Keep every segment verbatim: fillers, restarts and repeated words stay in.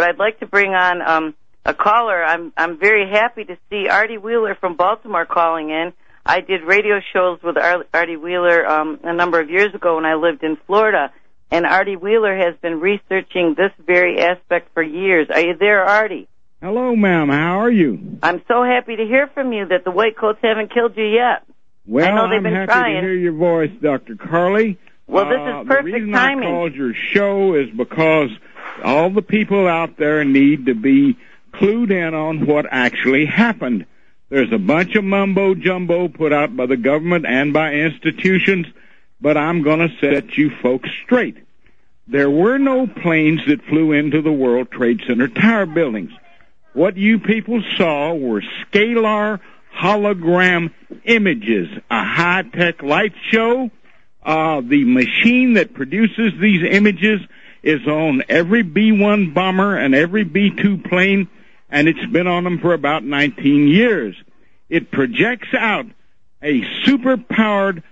but I'd like to bring on um, a caller. I'm I'm very happy to see Artie Wheeler from Baltimore calling in. I did radio shows with Ar- Artie Wheeler um, a number of years ago when I lived in Florida, and Artie Wheeler has been researching this very aspect for years. Are you there, Artie? Hello, ma'am. How are you? I'm so happy to hear from you that the White Coats haven't killed you yet. Well, I know they've I'm been happy trying. to hear your voice, Doctor Carly. Well, this uh, is perfect the reason timing. I called your show is because all the people out there need to be clued in on what actually happened. There's a bunch of mumbo-jumbo put out by the government and by institutions, but I'm going to set you folks straight. There were no planes that flew into the World Trade Center tower buildings. What you people saw were scalar hologram images, a high-tech light show. Uh, the machine that produces these images is on every B one bomber and every B two plane, and it's been on them for about nineteen years. It projects out a super-powered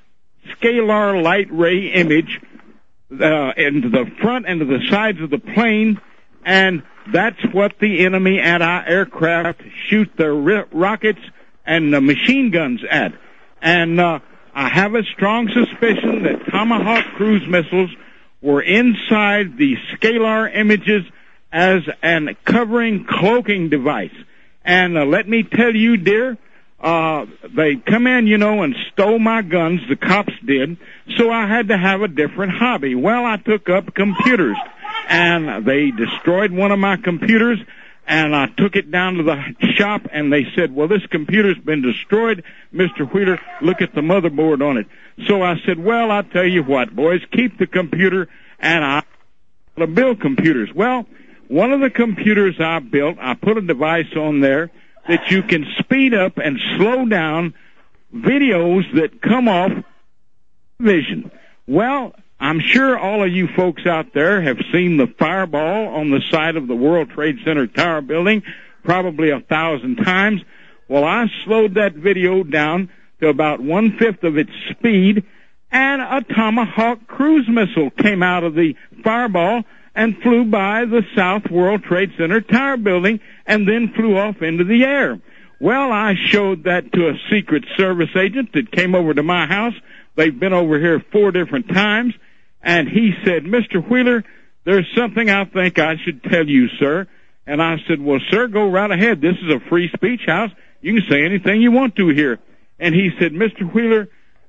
scalar light ray image uh, into the front and to the sides of the plane, and that's what the enemy anti-aircraft shoot their ri- rockets and the machine guns at. And uh, I have a strong suspicion that Tomahawk cruise missiles were inside the scalar images as an covering cloaking device. And uh, let me tell you, dear, uh, they come in, you know, and stole my guns, the cops did, so I had to have a different hobby. Well, I took up computers, and they destroyed one of my computers, and I took it down to the shop, and they said, well, this computer's been destroyed. Mister Wheeler, look at the motherboard on it. So I said, well, I'll tell you what, boys, keep the computer, and I'll build computers. Well, one of the computers I built, I put a device on there that you can speed up and slow down videos that come off vision. Well, I'm sure all of you folks out there have seen the fireball on the side of the World Trade Center tower building probably a thousand times. Well, I slowed that video down to about one-fifth of its speed, and a Tomahawk cruise missile came out of the fireball and flew by the South World Trade Center tower building and then flew off into the air. Well, I showed that to a Secret Service agent that came over to my house. They've been over here four different times. And he said, Mister Wheeler, there's something I think I should tell you, sir. And I said, well, sir, go right ahead. This is a free speech house. You can say anything you want to here. And he said, Mister Wheeler,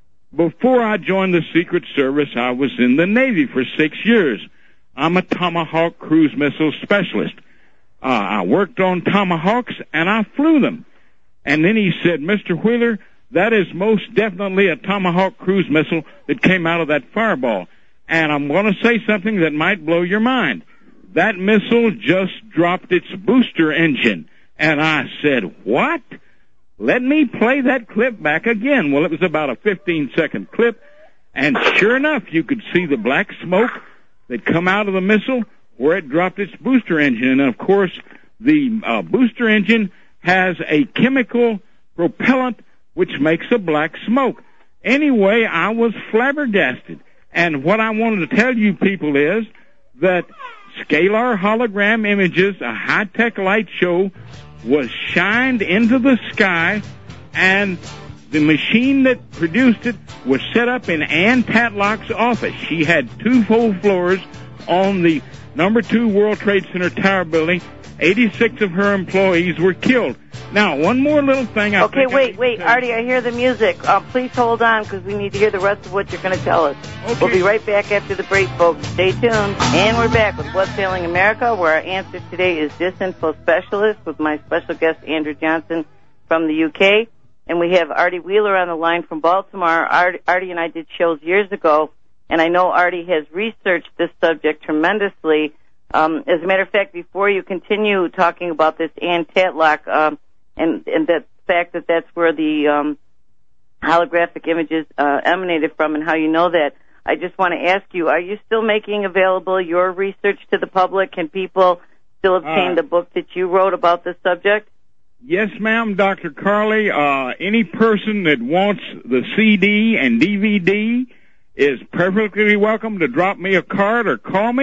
before I joined the Secret Service, I was in the Navy for six years. I'm a Tomahawk cruise missile specialist. Uh, I worked on Tomahawks, and I flew them. And then he said, Mister Wheeler, that is most definitely a Tomahawk cruise missile that came out of that fireball. And I'm going to say something that might blow your mind. That missile just dropped its booster engine. And I said, what? Let me play that clip back again. Well, it was about a fifteen-second clip. And sure enough, you could see the black smoke that come out of the missile where it dropped its booster engine. And, of course, the uh, booster engine has a chemical propellant which makes a black smoke. Anyway, I was flabbergasted. And what I wanted to tell you people is that scalar hologram images, a high-tech light show, was shined into the sky, and the machine that produced it was set up in Ann Tatlock's office. She had two full floors on the number two World Trade Center tower building. eighty-six of her employees were killed. Now, one more little thing. I okay, wait, wait, Artie, I hear the music. Uh, please hold on, because we need to hear the rest of what you're going to tell us. Okay. We'll be right back after the break, folks. Stay tuned. And we're back with What's Failing America, where our answer today is Disinfo Specialist with my special guest, Andrew Johnson from the U K. And we have Artie Wheeler on the line from Baltimore. Artie, Artie and I did shows years ago, and I know Artie has researched this subject tremendously. Um, as a matter of fact, before you continue talking about this Ann Tatlock, um, and, and the fact that that's where the um, holographic images uh, emanated from and how you know that, I just want to ask you, are you still making available your research to the public? Can people still obtain uh, the book that you wrote about this subject? Yes, ma'am, Doctor Carly. Uh, any person that wants the C D and D V D is perfectly welcome to drop me a card or call me,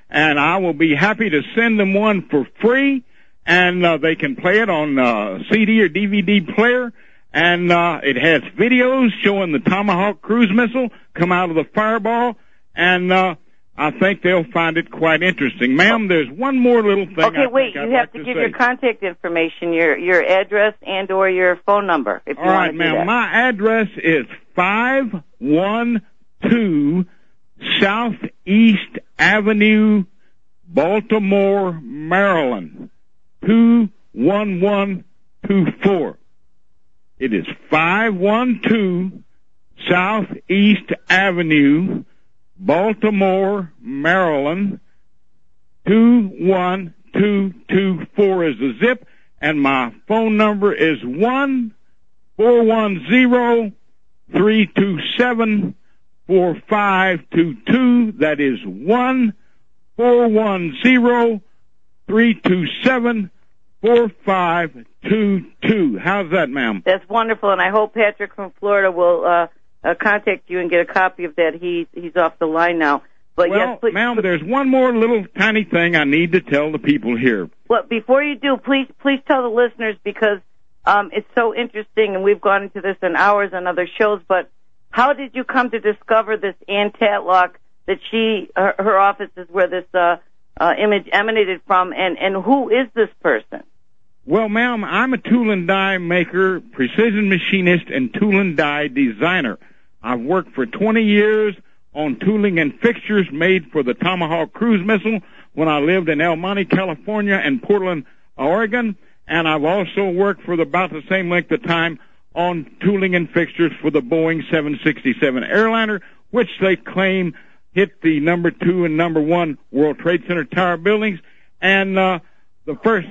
and I will be happy to send them one for free, and uh, they can play it on uh, C D or D V D player, and uh, it has videos showing the Tomahawk cruise missile come out of the fireball, and uh, I think they'll find it quite interesting. Ma'am, there's one more little thing. Okay, I wait, think you I'd have like to to give say. your contact information, your your address and or your phone number, if you All want right, to do ma'am, that. my address is five one two Southeast Avenue, Baltimore, Maryland, two one one two four. It is five one two Southeast Avenue, Baltimore, Maryland, two one two two four is the zip, and my phone number is one four one zero three two seven four five two two. That is one four one zero three two seven four five two two. How's that, ma'am? That's wonderful, and I hope Patrick from Florida will uh, uh, contact you and get a copy of that. He he's off the line now. But well, yes, please, ma'am, there's one more little tiny thing I need to tell the people here. Well, before you do, please please tell the listeners, because um, it's so interesting, and we've gone into this in hours on other shows. But how did you come to discover this Ann Tatlock, that she her, her office is where this uh, uh, image emanated from, and and who is this person? Well, ma'am, I'm a tool and die maker, precision machinist, and tool and die designer. I've worked for twenty years on tooling and fixtures made for the Tomahawk cruise missile when I lived in El Monte, California, and Portland, Oregon. And I've also worked for the, about the same length of time on tooling and fixtures for the Boeing seven sixty-seven airliner, which they claim hit the number two and number one World Trade Center tower buildings. And uh, the first,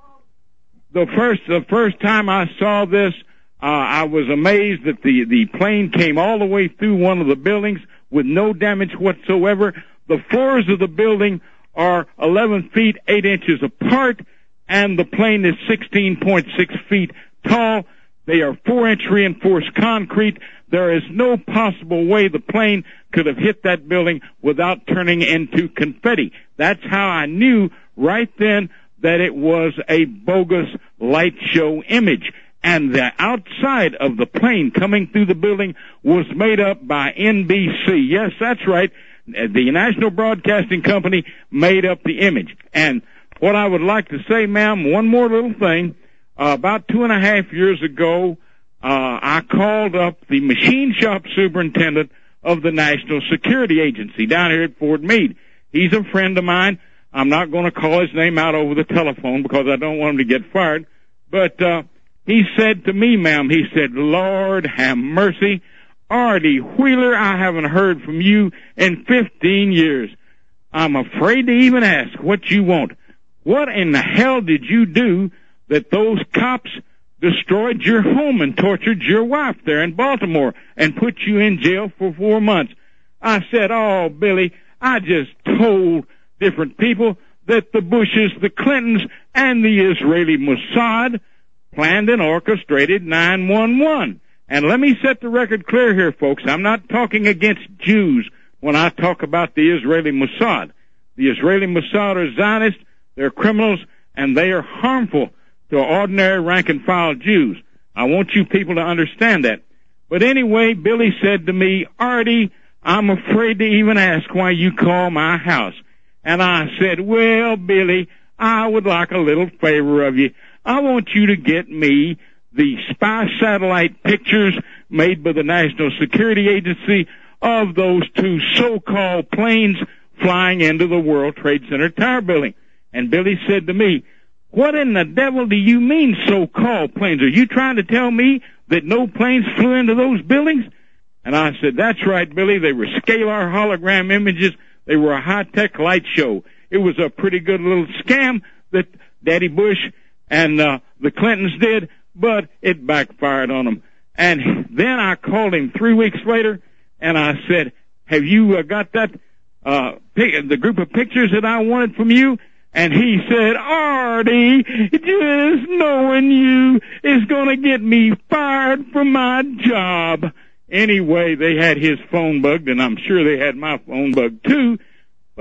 the first, the first time I saw this, uh, I was amazed that the the plane came all the way through one of the buildings with no damage whatsoever. The floors of the building are eleven feet, eight inches apart, and the plane is sixteen point six feet tall. They are four inch reinforced concrete. There is no possible way the plane could have hit that building without turning into confetti. That's how I knew right then that it was a bogus light show image. And the outside of the plane coming through the building was made up by N B C. Yes, that's right. The National Broadcasting Company made up the image. And what I would like to say, ma'am, one more little thing. Uh, about two and a half years ago, uh, I called up the machine shop superintendent of the National Security Agency down here at Fort Meade. He's a friend of mine. I'm not going to call his name out over the telephone because I don't want him to get fired. But uh, he said to me, ma'am, he said, Lord have mercy, Artie Wheeler, I haven't heard from you in fifteen years. I'm afraid to even ask what you want. What in the hell did you do that those cops destroyed your home and tortured your wife there in Baltimore and put you in jail for four months? I said, oh, Billy, I just told different people that the Bushes, the Clintons, and the Israeli Mossad planned and orchestrated nine one one. And let me set the record clear here, folks. I'm not talking against Jews when I talk about the Israeli Mossad. The Israeli Mossad are Zionists, they're criminals, and they are harmful to ordinary rank-and-file Jews. I want you people to understand that. But anyway, Billy said to me, Artie, I'm afraid to even ask why you call my house. And I said, well, Billy, I would like a little favor of you. I want you to get me the spy satellite pictures made by the National Security Agency of those two so-called planes flying into the World Trade Center tower building. And Billy said to me, what in the devil do you mean so-called planes? Are you trying to tell me that no planes flew into those buildings? And I said, that's right, Billy. They were scalar hologram images. They were a high-tech light show. It was a pretty good little scam that Daddy Bush and uh, the Clintons did, but it backfired on them. And then I called him three weeks later, and I said, have you uh, got that, uh, pic- the group of pictures that I wanted from you? And he said, Artie, just knowing you is going to get me fired from my job. Anyway, they had his phone bugged, and I'm sure they had my phone bugged too. But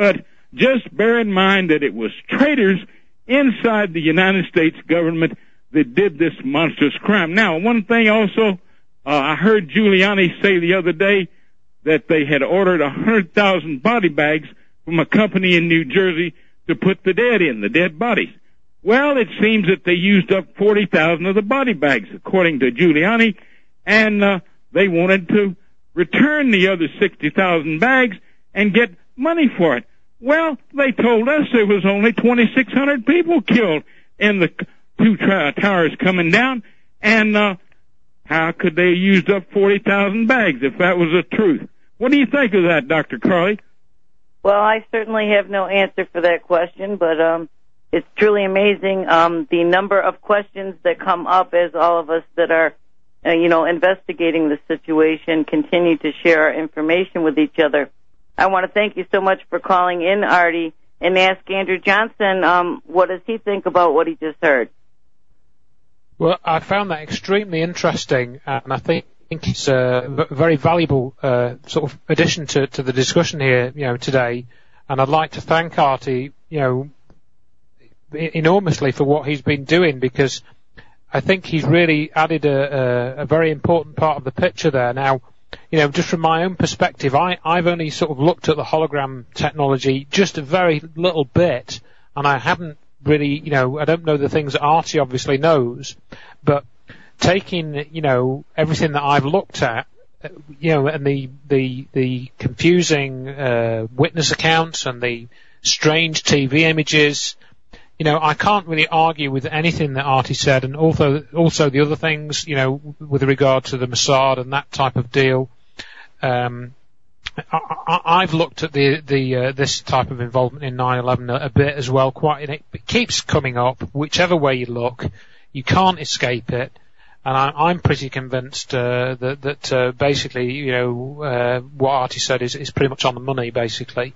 Just bear in mind that it was traitors inside the United States government that did this monstrous crime. Now, one thing also, uh, I heard Giuliani say the other day that they had ordered one hundred thousand body bags from a company in New Jersey to put the dead in, the dead bodies. Well, it seems that they used up forty thousand of the body bags, according to Giuliani, and uh, they wanted to return the other sixty thousand bags and get money for it. Well, they told us there was only twenty-six hundred people killed in the two tra- towers coming down, and uh, how could they have used up forty thousand bags if that was the truth? What do you think of that, Doctor Carley? Well, I certainly have no answer for that question, but um, it's truly amazing um, the number of questions that come up as all of us that are, uh, you know, investigating the situation continue to share our information with each other. I want to thank you so much for calling in, Artie, and ask Andrew Johnson, um, what does he think about what he just heard? Well, I found that extremely interesting, and I think it's a very valuable uh, sort of addition to, to the discussion here, you know, today. And I'd like to thank Artie, you know, enormously for what he's been doing, because I think he's really added a, a, a very important part of the picture there. Now, you know, just from my own perspective, I, I've only sort of looked at the hologram technology just a very little bit, and I haven't really, you know, I don't know the things that Artie obviously knows, but taking, you know, everything that I've looked at, you know, and the, the, the confusing, uh, witness accounts and the strange T V images, you know, I can't really argue with anything that Artie said, and also, also the other things, you know, with regard to the Mossad and that type of deal. Um, I, I, I've looked at the, the, uh, this type of involvement in nine eleven a, a bit as well, quite, and it, it keeps coming up, whichever way you look. You can't escape it. And I, I'm pretty convinced, uh, that, that, uh, basically, you know, uh, what Artie said is, is pretty much on the money, basically.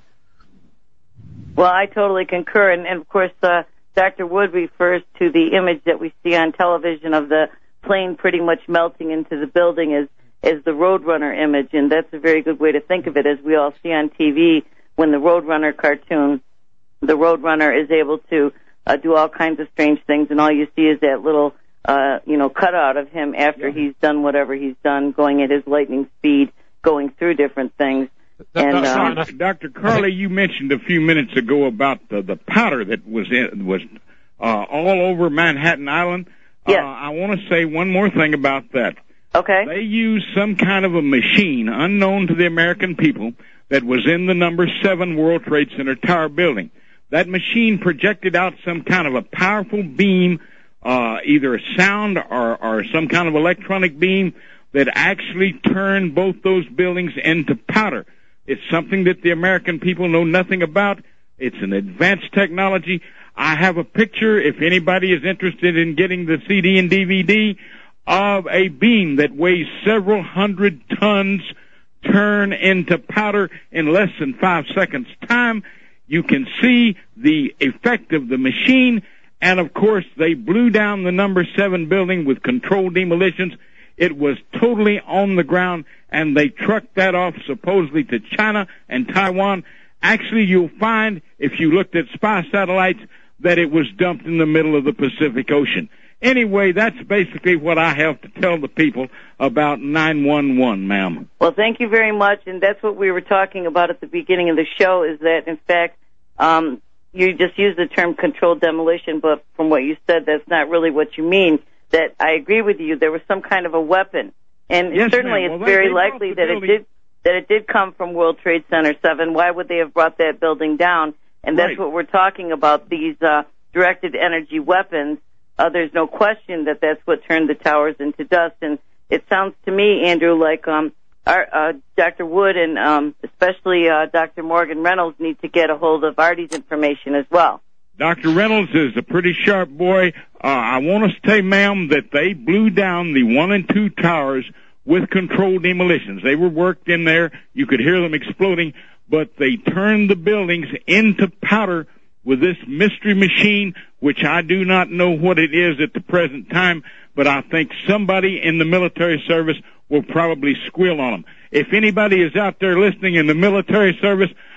Well, I totally concur, and, and of course, uh, Doctor Wood refers to the image that we see on television of the plane pretty much melting into the building as, as the Roadrunner image, and that's a very good way to think of it, as we all see on T V when the Roadrunner cartoon, the Roadrunner is able to uh, do all kinds of strange things, and all you see is that little, uh, you know, cutout of him after yeah. he's done whatever he's done, going at his lightning speed, going through different things. That, and, that's uh, right. Doctor Carley, you mentioned a few minutes ago about the, the powder that was in, was uh, all over Manhattan Island. Yes. Uh, I want to say one more thing about that. Okay. They used some kind of a machine unknown to the American people that was in the number seven World Trade Center tower building. That machine projected out some kind of a powerful beam, uh, either a sound or, or some kind of electronic beam that actually turned both those buildings into powder. It's something that the American people know nothing about. It's an advanced technology. I have a picture, if anybody is interested in getting the C D and D V D, of a beam that weighs several hundred tons turn into powder in less than five seconds time. You can see the effect of the machine, and of course they blew down the number seven building with controlled demolitions. It was totally on the ground, and they trucked that off supposedly to China and Taiwan. Actually, you'll find, if you looked at spy satellites, that it was dumped in the middle of the Pacific Ocean. Anyway, that's basically what I have to tell the people about nine one one, ma'am. Well, thank you very much, and that's what we were talking about at the beginning of the show, is that, in fact, um, you just used the term controlled demolition, but from what you said, that's not really what you mean. That I agree with you, there was some kind of a weapon. And yes, certainly well, it's very they likely that it did that it did come from World Trade Center seven. Why would they have brought that building down? And that's right. what we're talking about, these uh, directed energy weapons. Uh, there's no question that that's what turned the towers into dust. And it sounds to me, Andrew, like um, our, uh, Doctor Wood and um, especially uh, Doctor Morgan Reynolds need to get a hold of Artie's information as well. Doctor Reynolds is a pretty sharp boy. Uh, I want to say, ma'am, that they blew down the one and two towers with controlled demolitions. They were worked in there. You could hear them exploding, but they turned the buildings into powder with this mystery machine, which I do not know what it is at the present time, but I think somebody in the military service will probably squeal on them. If anybody is out there listening in the military service,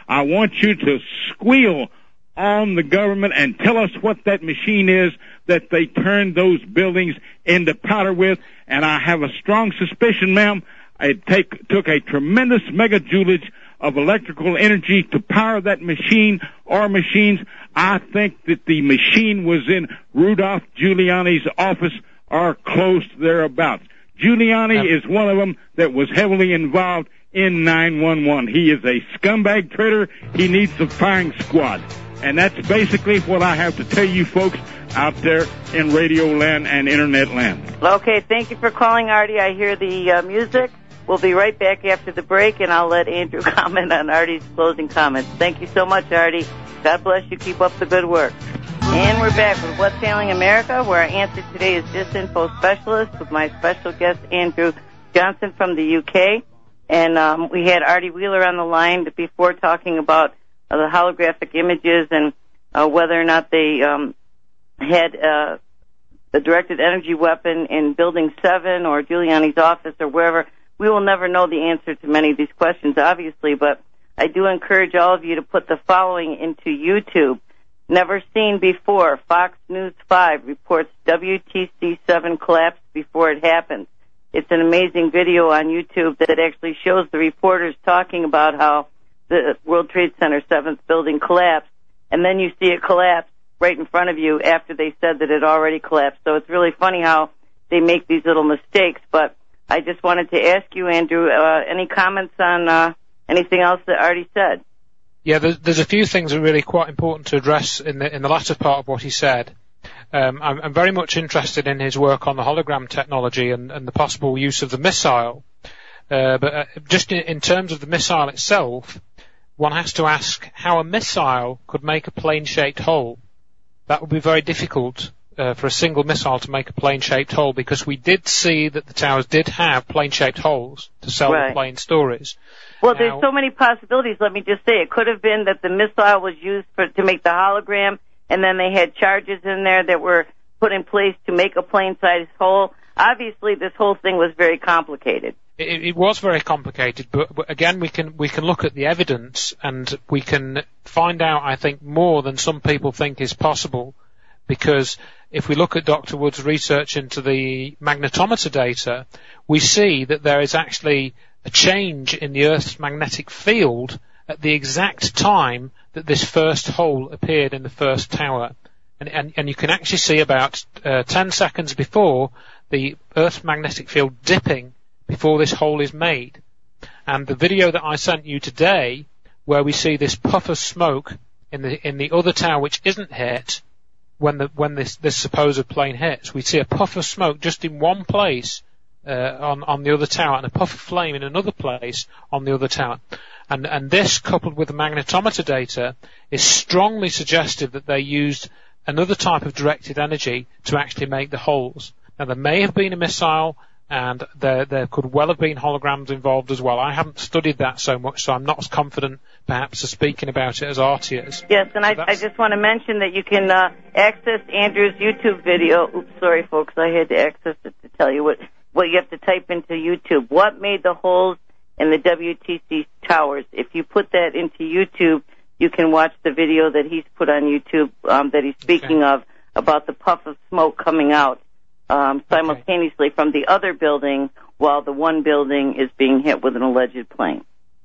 I want you to squeal on the government and tell us what that machine is that they turned those buildings into powder with. And I have a strong suspicion, ma'am, it take, took a tremendous megajoulage of electrical energy to power that machine or machines. I think that the machine was in Rudolph Giuliani's office or close thereabouts. Giuliani um, is one of them that was heavily involved in nine one one. He is a scumbag traitor. He needs a firing squad. And that's basically what I have to tell you folks out there in radio land and internet land. Okay, thank you for calling, Artie. I hear the uh, music. We'll be right back after the break, and I'll let Andrew comment on Artie's closing comments. Thank you so much, Artie. God bless you. Keep up the good work. And we're back with What's Ailing America, where our answer today is Disinfo Specialist with my special guest, Andrew Johnson from the U K. And um, we had Artie Wheeler on the line before talking about uh, the holographic images and uh, whether or not they um, had uh, the directed energy weapon in Building seven or Giuliani's office or wherever. We will never know the answer to many of these questions, obviously, but I do encourage all of you to put the following into YouTube. Never seen before, Fox News five reports W T C seven collapsed before it happened. It's an amazing video on YouTube that actually shows the reporters talking about how the World Trade Center seventh building collapsed, and then you see it collapse right in front of you after they said that it already collapsed. So it's really funny how they make these little mistakes, but I just wanted to ask you, Andrew, uh, any comments on uh, anything else that Artie said? Yeah, there's, there's a few things that are really quite important to address in the in the latter part of what he said. Um, I'm, I'm very much interested in his work on the hologram technology and, and the possible use of the missile. Uh, but uh, just in, in terms of the missile itself, one has to ask how a missile could make a plane-shaped hole. That would be very difficult uh, for a single missile to make a plane-shaped hole, because we did see that the towers did have plane-shaped holes to sell right. the plane stories. Well, now, there's so many possibilities. Let me just say, it could have been that the missile was used for, to make the hologram, and then they had charges in there that were put in place to make a plane-sized hole. Obviously, this whole thing was very complicated. It, it was very complicated, but, but again, we can we can look at the evidence and we can find out, I think, more than some people think is possible. Because if we look at Doctor Wood's research into the magnetometer data, we see that there is actually a change in the Earth's magnetic field at the exact time that this first hole appeared in the first tower. And, and, and you can actually see about uh, ten seconds before the Earth's magnetic field dipping before this hole is made. And the video that I sent you today, where we see this puff of smoke in the in the other tower which isn't hit, when the when this this supposed plane hits, we see a puff of smoke just in one place uh, on on the other tower, and a puff of flame in another place on the other tower. And and this, coupled with the magnetometer data, is strongly suggestive that they used another type of directed energy to actually make the holes. Now, there may have been a missile, and there there could well have been holograms involved as well. I haven't studied that so much, so I'm not as confident, perhaps, as speaking about it as Artie is. Yes, and I, I just want to mention that you can uh, access Andrew's YouTube video. Oops, sorry, folks, I had to access it to tell you what, what you have to type into YouTube. What made the holes in the W T C towers? If you put that into YouTube, you can watch the video that he's put on YouTube um, that he's speaking okay. of, about the puff of smoke coming out um, simultaneously okay. from the other building while the one building is being hit with an alleged plane.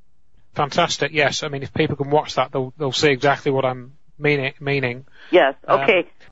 Fantastic, yes. I mean, if people can watch that, they'll, they'll see exactly what I'm meaning. meaning. Yes, okay. Um,